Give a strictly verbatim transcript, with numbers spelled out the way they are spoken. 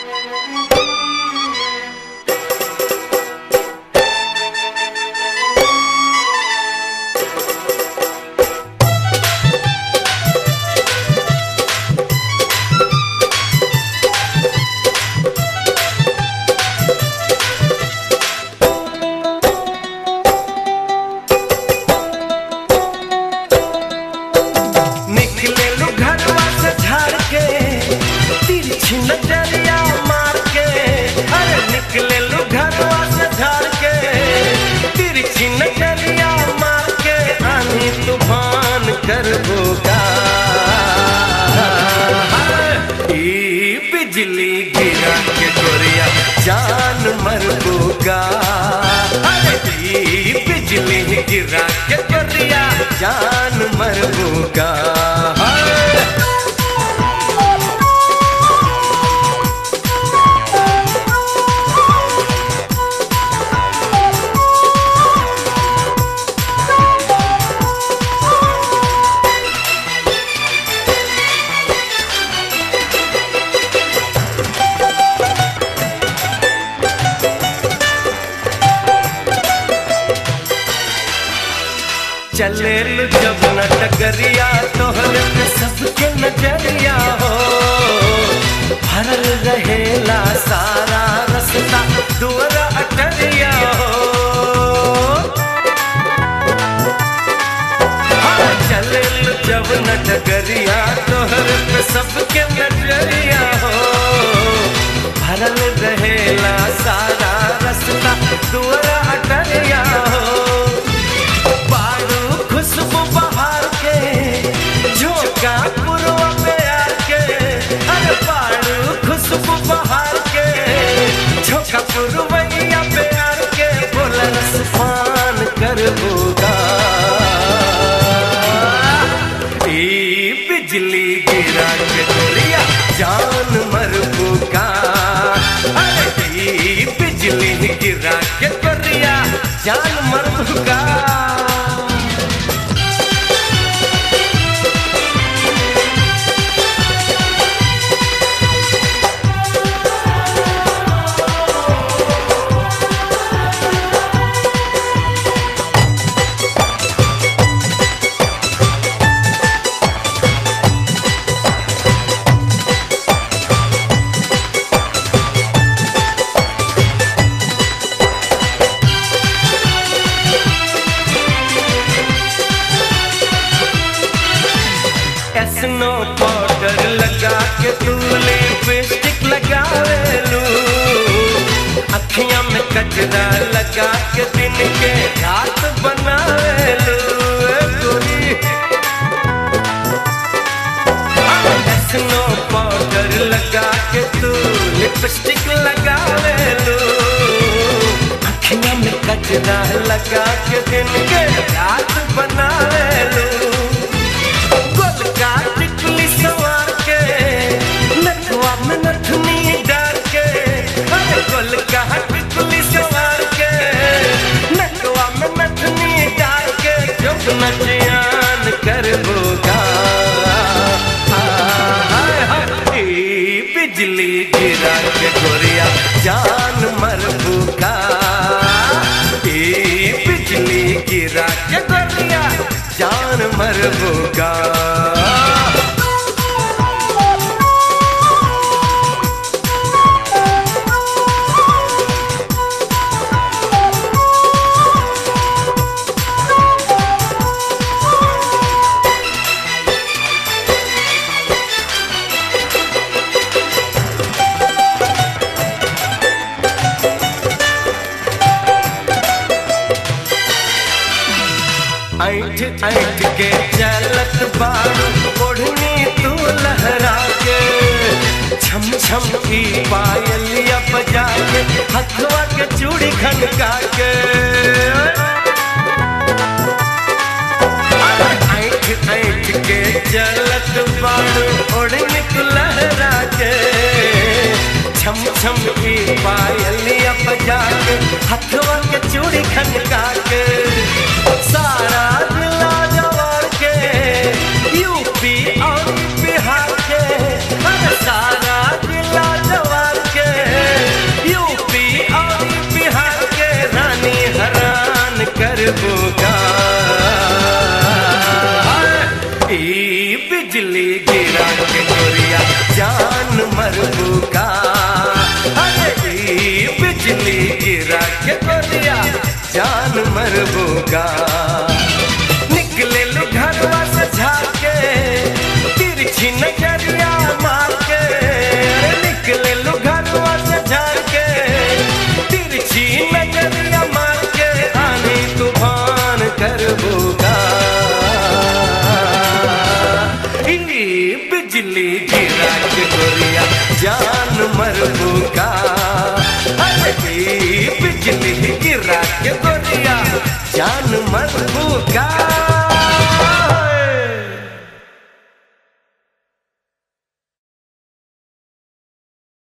नजरिया मार के, अरे निकले लू घरवा से झाड़ के, तिरछी नजरिया मार के, आंधी तूफान कर होगा, ई बिजली गिरा के गोरिया जान मर होगा, अरे ई बिजली गिरा के गोरिया जान मर होगा। चले लू जब न डगरिया तोहरे पे सबके नजरिया हो, भरल रहेला सारा रास्ता दुआरा अटरिया हो। हाँ, चले लू जब न डगरिया तोहरे पे सबके नजरिया हो, भरल रहेला सारा रास्ता दुआरा अटरिया हो। खुशबू बहार के झोंका पुरवा पे आके, अरे पारू खुशबू बहार के झोंका पुरवैया पे आके, बोला रसपान कर होगा, ई बिजली गिरा के गोरिया जान मर होगा, अरे ई बिजली गिरा के गोरिया जान मर होगा। स्नो पाउडर लगा के तू लिपस्टिक लगावे लू, अखियां में कजरा लगा के दिन के रात बनावे लू गोरी। स्नो पाउडर लगा के तू लिपस्टिक लगावे लू, अखियां में कजरा लगा के दिन के रात बनावे लू। टिकली सवार के नथवा में नथनी डाल के, अरे गोल का टिकली सवार के नथवा में नथनी डाल के, जब नचियान कर होगा, बिजली गिरा के गोरिया जान मर होगा, बिजली गिरा के गोरिया जान मर होगा। ऐठ ऐठ के चलत बारू ओढ़नी तू लहरा के, छम छम की पायलिया बजा के हथवा के चूड़ी खनका के, ऐठ ऐठ के चलत बारू ओढ़नी तू लहरा के, छम छम की पायलिया बजा के हथवा के चूड़ी खनका के, सारा जिला जवार के यूपी और बिहार के, सारा जिला जवार के के गोरिया जान मरबू का। अरे ई बिजली गिरा के गोरिया जान मरबू का। निकले लो घरवा से झाके तिरछी नजरिया मार के। निकले लो घरवा से झाके तिरछी नजरिया मार के। आनी तूफान करबू का। बिजली गिरा के गोरिया जान मरबू का। अरे बिजली गिरा के गोरिया जान मरबू का।